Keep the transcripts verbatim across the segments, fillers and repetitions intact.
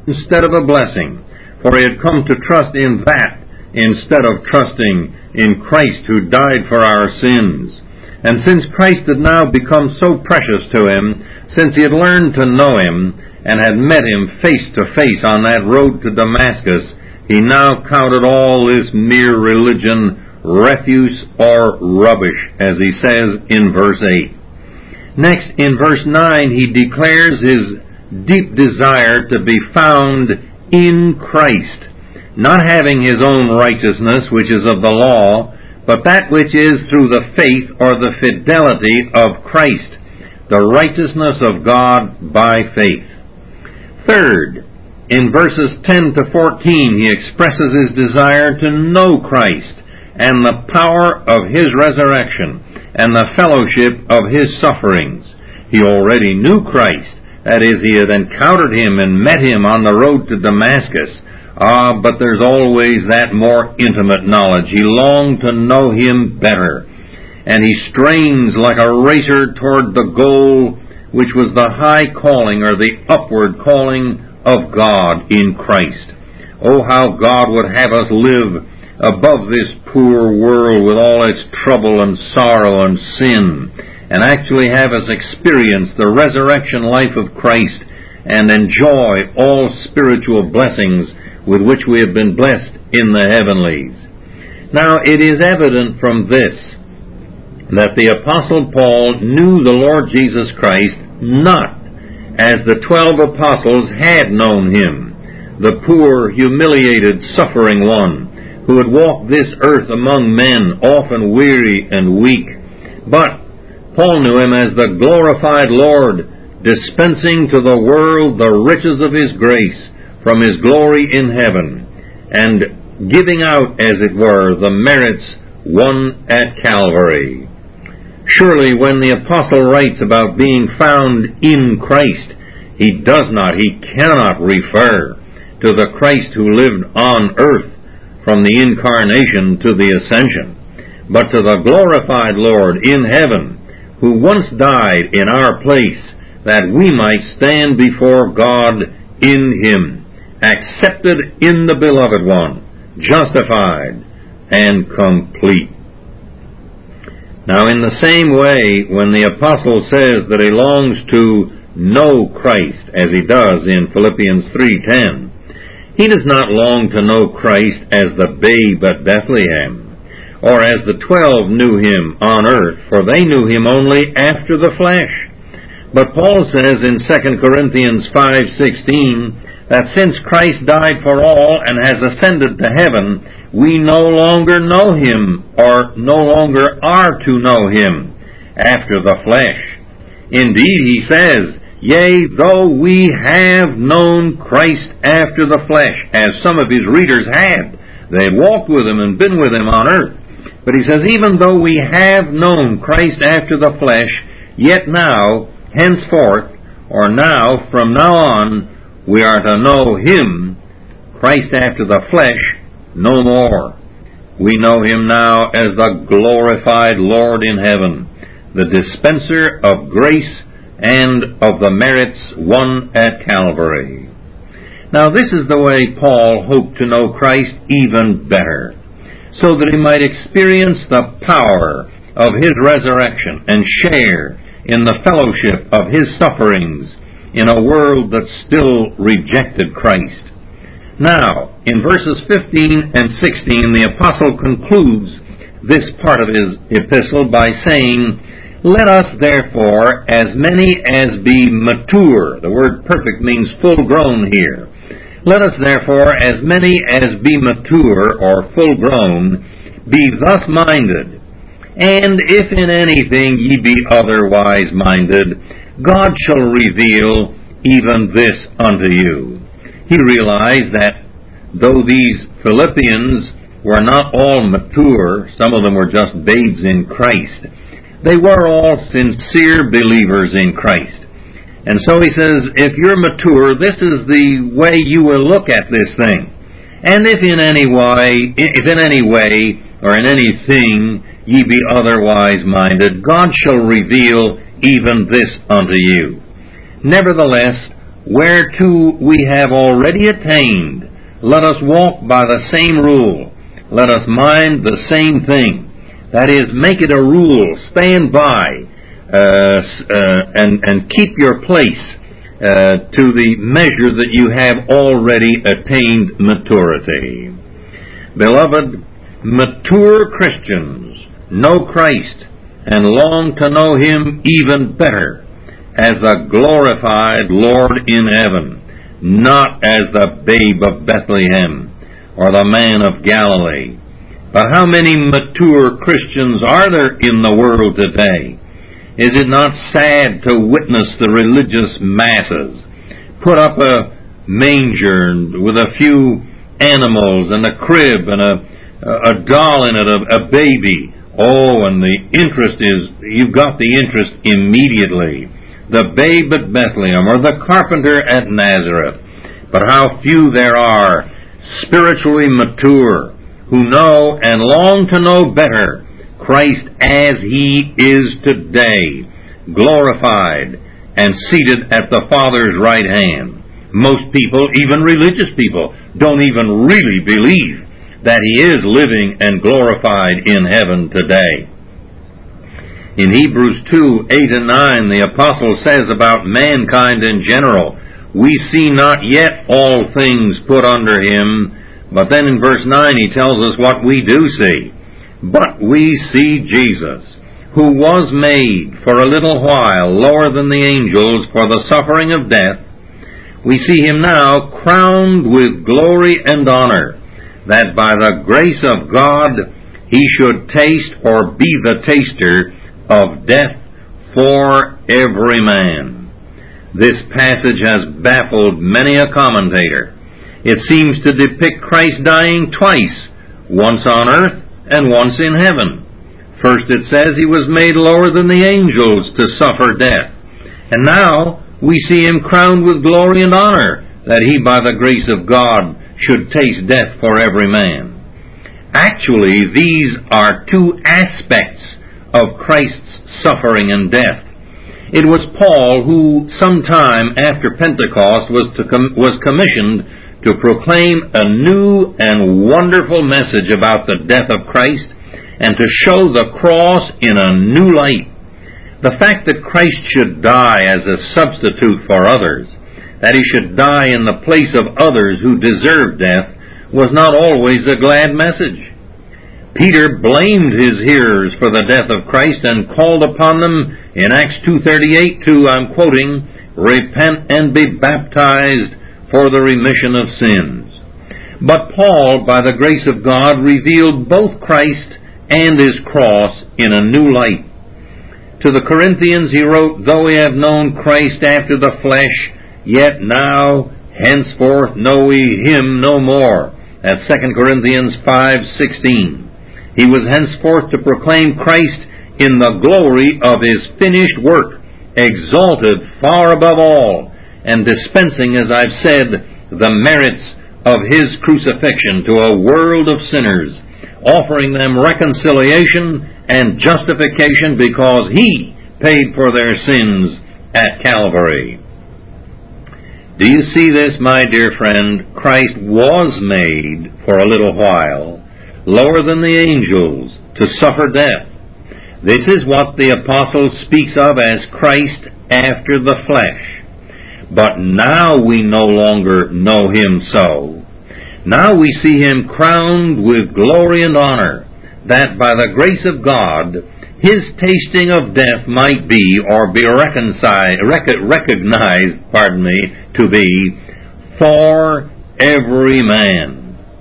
instead of a blessing, for he had come to trust in that instead of trusting in Christ who died for our sins. And since Christ had now become so precious to him, since he had learned to know him and had met him face to face on that road to Damascus, he now counted all this mere religion refuse or rubbish, as he says in verse eight. Next, in verse nine, he declares his deep desire to be found in Christ, not having his own righteousness, which is of the law, but that which is through the faith or the fidelity of Christ, the righteousness of God by faith. Third, in verses ten to fourteen, he expresses his desire to know Christ and the power of his resurrection and the fellowship of his sufferings. He already knew Christ, that is, he had encountered him and met him on the road to Damascus. Ah, but there's always that more intimate knowledge. He longed to know him better, and he strains like a racer toward the goal, which was the high calling or the upward calling of God in Christ. Oh, how God would have us live above this poor world with all its trouble and sorrow and sin, and actually have us experience the resurrection life of Christ and enjoy all spiritual blessings with which we have been blessed in the heavenlies. Now, it is evident from this that the Apostle Paul knew the Lord Jesus Christ not as the twelve apostles had known him, the poor, humiliated, suffering one who had walked this earth among men, often weary and weak, but Paul knew him as the glorified Lord, dispensing to the world the riches of his grace from his glory in heaven, and giving out, as it were, the merits won at Calvary. Surely when the apostle writes about being found in Christ, he does not, he cannot refer to the Christ who lived on earth from the incarnation to the ascension, but to the glorified Lord in heaven, who once died in our place, that we might stand before God in him, accepted in the beloved one, justified and complete. Now, in the same way, when the apostle says that he longs to know Christ, as he does in Philippians three ten, he does not long to know Christ as the babe at Bethlehem, or as the twelve knew him on earth, for they knew him only after the flesh. But Paul says in Second Corinthians five sixteen that since Christ died for all and has ascended to heaven, we no longer know him, or no longer are to know him after the flesh. Indeed, he says, yea, though we have known Christ after the flesh, as some of his readers had. They had walked with him and been with him on earth. But he says, even though we have known Christ after the flesh, yet now, henceforth, or now, from now on, we are to know him, Christ after the flesh, no more. We know him now as the glorified Lord in heaven, the dispenser of grace and of the merits won at Calvary. Now, this is the way Paul hoped to know Christ even better, so that he might experience the power of his resurrection and share in the fellowship of his sufferings in a world that still rejected Christ. Now, in verses fifteen and sixteen, the apostle concludes this part of his epistle by saying, let us therefore, as many as be mature, the word perfect means full grown here, let us therefore, as many as be mature or full grown, be thus minded. And if in anything ye be otherwise minded, God shall reveal even this unto you. He realized that though these Philippians were not all mature, some of them were just babes in Christ, they were all sincere believers in Christ. And so he says, if you're mature, this is the way you will look at this thing. And if in any way, if in any way, or in anything, ye be otherwise minded, God shall reveal even this unto you. Nevertheless, whereto we have already attained, let us walk by the same rule. Let us mind the same thing. That is, make it a rule. Stand by uh, uh, and, and keep your place uh, to the measure that you have already attained maturity. Beloved, mature Christians know Christ and long to know Him even better as the glorified Lord in heaven, not as the babe of Bethlehem or the man of Galilee. But how many mature Christians are there in the world today? Is it not sad to witness the religious masses put up a manger with a few animals and a crib and a, a doll in it, a, a baby? Oh, and the interest is, you've got the interest immediately. The babe at Bethlehem or the carpenter at Nazareth. But how few there are spiritually mature who know and long to know better Christ as He is today, glorified and seated at the Father's right hand. Most people, even religious people, don't even really believe that He is living and glorified in heaven today. In Hebrews two, eight and nine, the apostle says about mankind in general, we see not yet all things put under Him. But then in verse nine he tells us what we do see. But we see Jesus, who was made for a little while lower than the angels for the suffering of death. We see Him now crowned with glory and honor, that by the grace of God He should taste or be the taster of death for every man. This passage has baffled many a commentator. It seems to depict Christ dying twice, once on earth and once in heaven. First it says He was made lower than the angels to suffer death. And now we see Him crowned with glory and honor, that He by the grace of God should taste death for every man. Actually, these are two aspects of Christ's suffering and death. It was Paul who, sometime after Pentecost, was, to com- was commissioned to proclaim a new and wonderful message about the death of Christ and to show the cross in a new light. The fact that Christ should die as a substitute for others, that He should die in the place of others who deserved death, was not always a glad message. Peter blamed his hearers for the death of Christ and called upon them in Acts two thirty-eight to, I'm quoting, repent and be baptized for the remission of sins. But Paul, by the grace of God, revealed both Christ and His cross in a new light. To the Corinthians he wrote, though we have known Christ after the flesh, yet now henceforth know we Him no more. That's Second Corinthians five sixteen. He was henceforth to proclaim Christ in the glory of His finished work, exalted far above all, and dispensing, as I've said, the merits of His crucifixion to a world of sinners, offering them reconciliation and justification because He paid for their sins at Calvary. Do you see this, my dear friend? Christ was made for a little while lower than the angels to suffer death. This is what the apostle speaks of as Christ after the flesh. But now we no longer know Him so. Now we see Him crowned with glory and honor, that by the grace of God His tasting of death might be, or be reconciled, rec- recognized, pardon me, to be, for every man.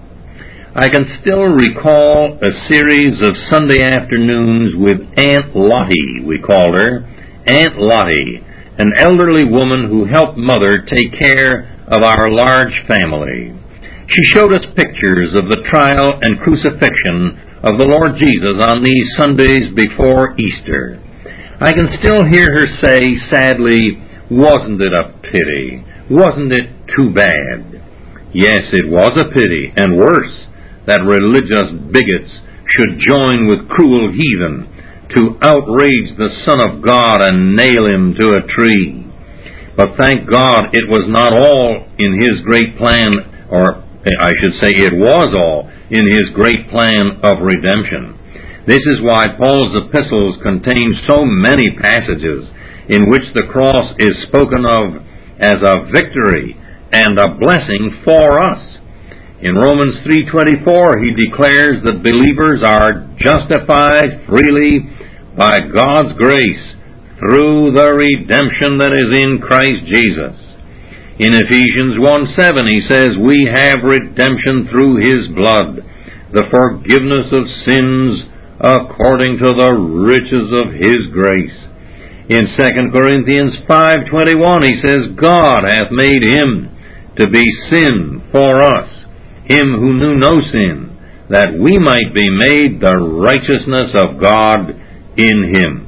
I can still recall a series of Sunday afternoons with Aunt Lottie, we called her, Aunt Lottie, an elderly woman who helped Mother take care of our large family. She showed us pictures of the trial and crucifixion of the Lord Jesus on these Sundays before Easter. I can still hear her say sadly, wasn't it a pity? Wasn't it too bad? Yes, it was a pity, and worse, that religious bigots should join with cruel heathen to outrage the Son of God and nail Him to a tree. But thank God it was not all in His great plan, or I should say it was all in His great plan of redemption. This is why Paul's epistles contain so many passages in which the cross is spoken of as a victory and a blessing for us. In Romans three twenty-four, he declares that believers are justified freely by God's grace through the redemption that is in Christ Jesus. In Ephesians one seven, he says, we have redemption through His blood, the forgiveness of sins according to the riches of His grace. In Second Corinthians five twenty-one, he says, God hath made Him to be sin for us, Him who knew no sin, that we might be made the righteousness of God in Him.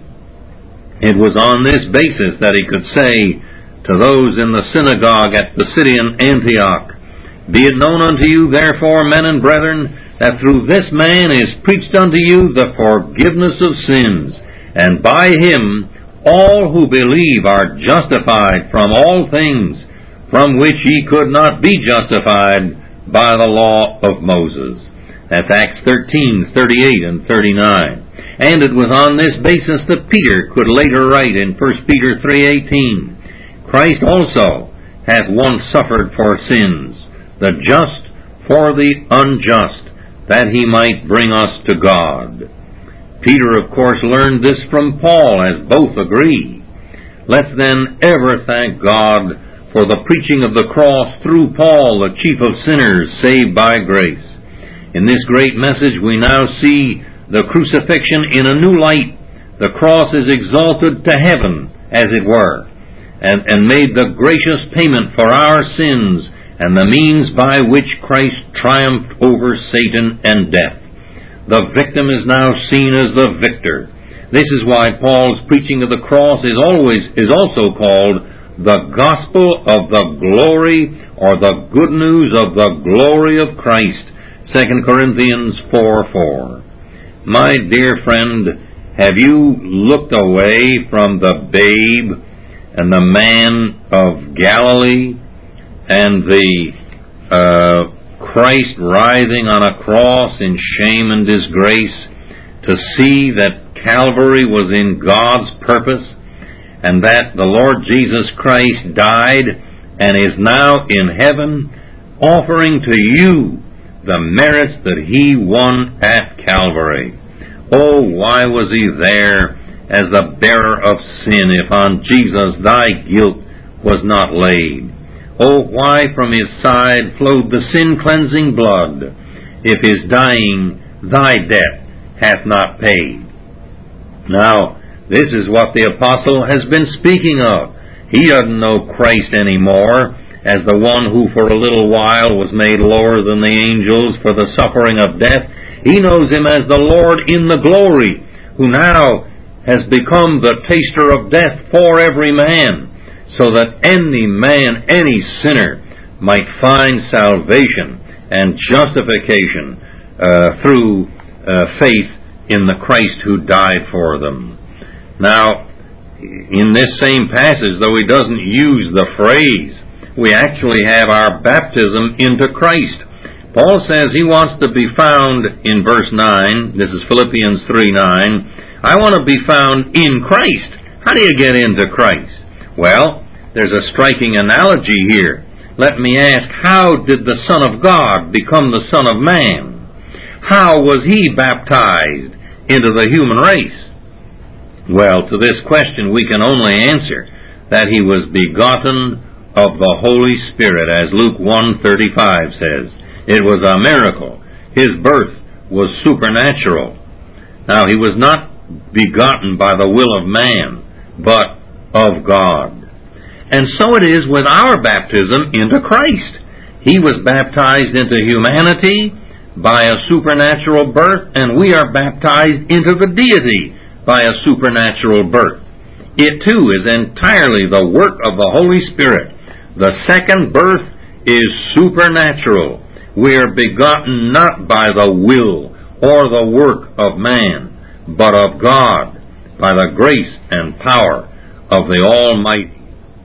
It was on this basis that he could say to those in the synagogue at Pisidian Antioch, be it known unto you, therefore, men and brethren, that through this man is preached unto you the forgiveness of sins, and by Him all who believe are justified from all things from which ye could not be justified by the law of Moses. That's Acts thirteen, thirty-eight and thirty-nine. And it was on this basis that Peter could later write in First Peter three eighteen, Christ also hath once suffered for sins, the just for the unjust, that He might bring us to God. Peter, of course, learned this from Paul, as both agree. Let's then ever thank God for the preaching of the cross through Paul, the chief of sinners, saved by grace. In this great message we now see the crucifixion in a new light. The cross is exalted to heaven, as it were, and, and made the gracious payment for our sins, and the means by which Christ triumphed over Satan and death. The victim is now seen as the victor. This is why Paul's preaching of the cross is always is also called the gospel of the glory, or the good news of the glory of Christ. Second Corinthians four four. My dear friend, have you looked away from the babe and the man of Galilee, and the uh, Christ writhing on a cross in shame and disgrace, to see that Calvary was in God's purpose, and that the Lord Jesus Christ died and is now in heaven, offering to you the merits that He won at Calvary? Oh, why was He there as the bearer of sin, if on Jesus thy guilt was not laid? Oh, why from His side flowed the sin-cleansing blood, if His dying thy debt hath not paid? Now, this is what the apostle has been speaking of. He doesn't know Christ anymore as the one who for a little while was made lower than the angels for the suffering of death. He knows Him as the Lord in the glory, who now has become the taster of death for every man, so that any man, any sinner, might find salvation and justification uh, through uh, faith in the Christ who died for them. Now, in this same passage, though he doesn't use the phrase, we actually have our baptism into Christ. Paul says he wants to be found, in verse nine, this is Philippians three nine, I want to be found in Christ. How do you get into Christ? Well, there's a striking analogy here. Let me ask, how did the Son of God become the Son of Man? How was He baptized into the human race? Well, to this question we can only answer that He was begotten of the Holy Spirit, as Luke one thirty-five says. It was a miracle. His birth was supernatural. Now, He was not begotten by the will of man, but of God. And so it is with our baptism into Christ. He was baptized into humanity by a supernatural birth, and we are baptized into the deity by a supernatural birth. It too is entirely the work of the Holy Spirit. The second birth is supernatural. We are begotten not by the will or the work of man, but of God, by the grace and power of the Almighty.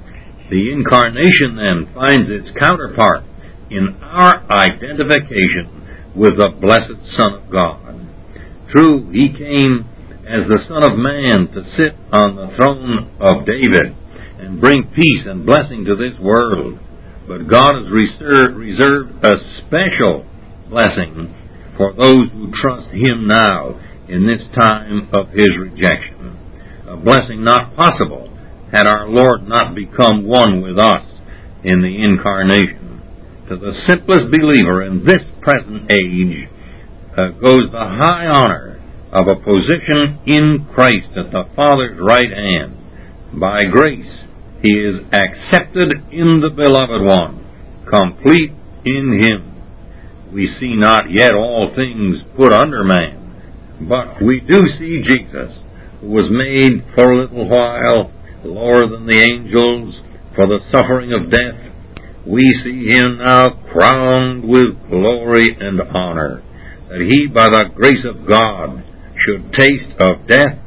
The incarnation then finds its counterpart in our identification with the blessed Son of God. True, he came as the Son of Man to sit on the throne of David and bring peace and blessing to this world. But God has reserved, reserved a special blessing for those who trust him now in this time of his rejection. A blessing not possible had our Lord not become one with us in the incarnation. To the simplest believer in this present age uh, goes the high honor of a position in Christ at the Father's right hand. By grace, he is accepted in the Beloved One, complete in him. We see not yet all things put under man, but we do see Jesus, who was made for a little while lower than the angels for the suffering of death. We see him now crowned with glory and honor, that he, by the grace of God, should taste of death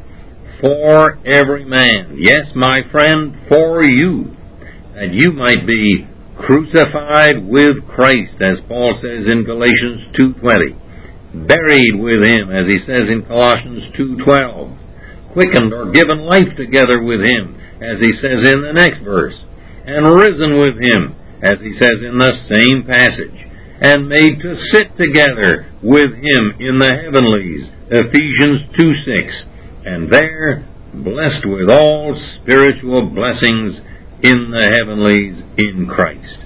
for every man. Yes, my friend, for you, that you might be crucified with Christ, as Paul says in Galatians two twenty, buried with him, as he says in Colossians two twelve, quickened or given life together with him, as he says in the next verse, and risen with him, as he says in the same passage, and made to sit together with him in the heavenlies, Ephesians two six, and there blessed with all spiritual blessings in the heavenlies in Christ.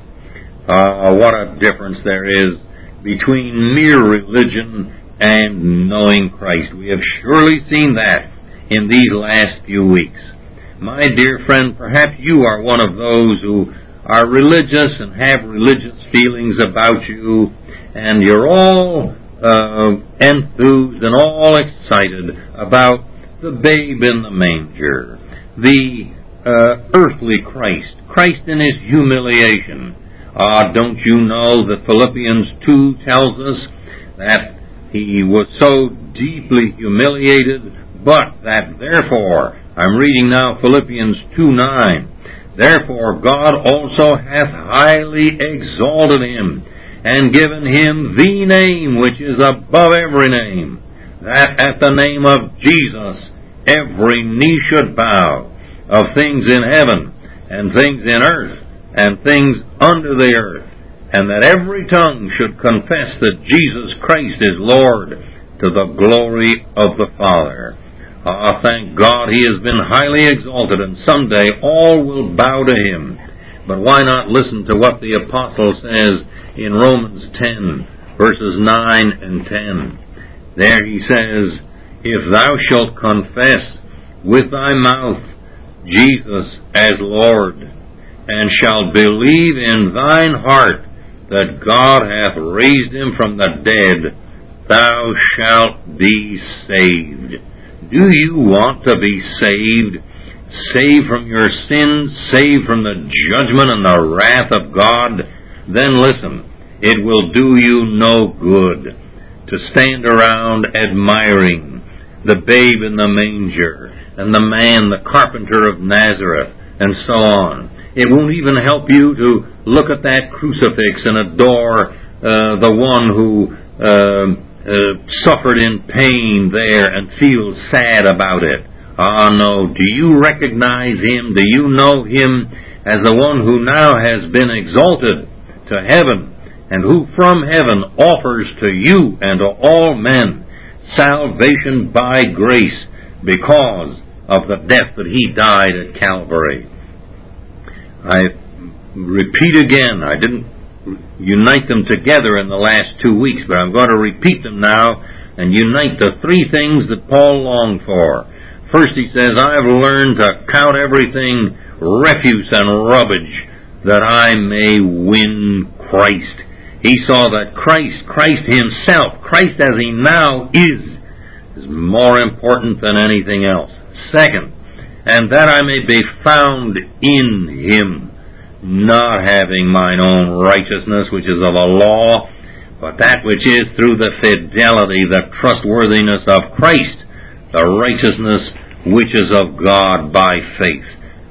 Ah, uh, what a difference there is between mere religion and knowing Christ. We have surely seen that in these last few weeks. My dear friend, perhaps you are one of those who are religious and have religious feelings about you, and you're all uh, enthused and all excited about the babe in the manger, the uh, earthly Christ, Christ in his humiliation. Ah, uh, don't you know that Philippians two tells us that he was so deeply humiliated, but that therefore, I'm reading now Philippians two nine, therefore God also hath highly exalted him, and given him the name which is above every name, that at the name of Jesus every knee should bow, of things in heaven, and things in earth, and things under the earth, and that every tongue should confess that Jesus Christ is Lord, to the glory of the Father. Ah, thank God he has been highly exalted, and someday all will bow to him. But why not listen to what the apostle says in Romans ten, verses nine and ten. There he says, if thou shalt confess with thy mouth Jesus as Lord, and shalt believe in thine heart that God hath raised him from the dead, thou shalt be saved. Do you want to be saved? Saved from your sins, saved from the judgment and the wrath of God? Then listen, it will do you no good to stand around admiring the babe in the manger and the man, the carpenter of Nazareth, and so on. It won't even help you to look at that crucifix and adore uh, the one who uh, uh, suffered in pain there and feel sad about it. Ah, no. Do you recognize him? Do you know him as the one who now has been exalted to heaven, and who from heaven offers to you and to all men salvation by grace because of the death that he died at Calvary? I repeat again, I didn't unite them together in the last two weeks, but I'm going to repeat them now and unite the three things that Paul longed for. First, he says, I have learned to count everything refuse and rubbish that I may win Christ. He saw that Christ, Christ himself, Christ as he now is, is more important than anything else. Second, and that I may be found in him, not having mine own righteousness, which is of a law, but that which is through the fidelity, the trustworthiness of Christ, the righteousness which is of God by faith.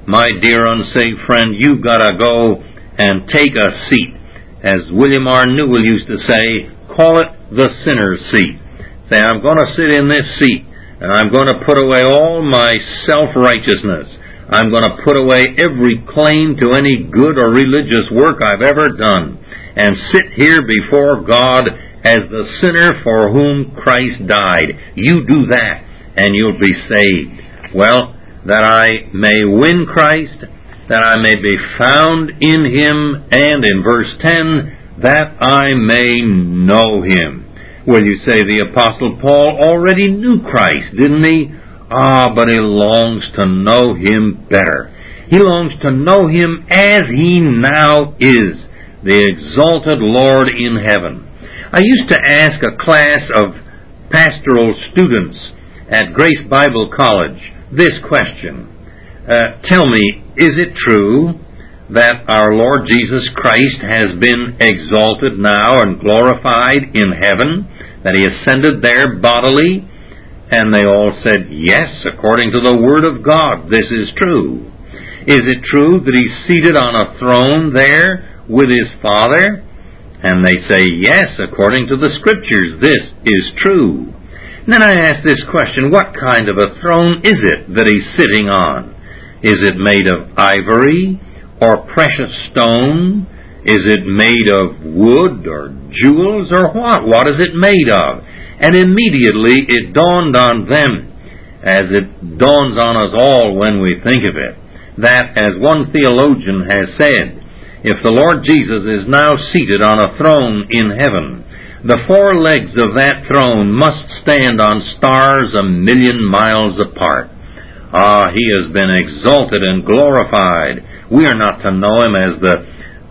my dear unsaved friend, you've got to go and take a seat. As William R. Newell used to say, call it the sinner's seat. Say, I'm going to sit in this seat, and I'm going to put away all my self-righteousness. I'm going to put away every claim to any good or religious work I've ever done, and sit here before God as the sinner for whom Christ died. You do that, and you'll be saved. Well, that I may win Christ, that I may be found in Him, and in verse ten, that I may know Him. Well, you say the Apostle Paul already knew Christ, didn't he? Ah, but he longs to know Him better. He longs to know Him as He now is, the exalted Lord in heaven. I used to ask a class of pastoral students at Grace Bible College this question. Uh, tell me, is it true that our Lord Jesus Christ has been exalted now and glorified in heaven, that He ascended there bodily? And they all said, yes, according to the Word of God, this is true. Is it true that He's seated on a throne there with His Father? And they say, yes, according to the Scriptures, this is true. And then I ask this question, what kind of a throne is it that He's sitting on? Is it made of ivory or precious stone? Is it made of wood or jewels or what? What is it made of? And immediately it dawned on them, as it dawns on us all when we think of it, that, as one theologian has said, if the Lord Jesus is now seated on a throne in heaven, the four legs of that throne must stand on stars a million miles apart. Ah, He has been exalted and glorified. We are not to know Him as the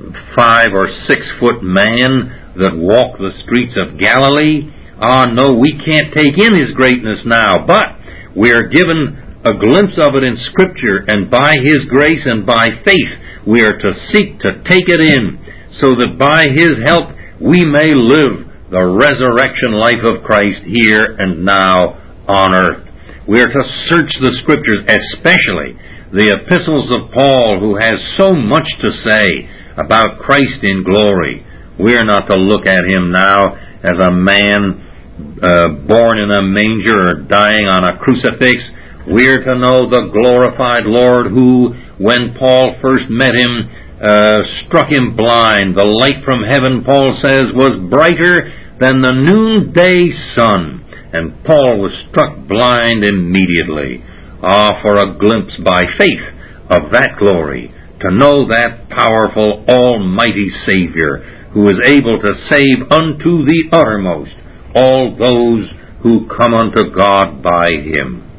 five or six foot man that walked the streets of Galilee. Ah, no, we can't take in His greatness now, but we are given a glimpse of it in Scripture, and by His grace and by faith we are to seek to take it in, so that by His help we may live the resurrection life of Christ here and now on earth. We are to search the Scriptures, especially the epistles of Paul, who has so much to say about Christ in glory. We are not to look at Him now as a man uh, born in a manger or dying on a crucifix. We are to know the glorified Lord who, when Paul first met Him, uh, struck him blind. The light from heaven, Paul says, was brighter than the noonday sun, and Paul was struck blind immediately. Ah, for a glimpse by faith of that glory, to know that powerful, almighty Savior, who is able to save unto the uttermost all those who come unto God by Him.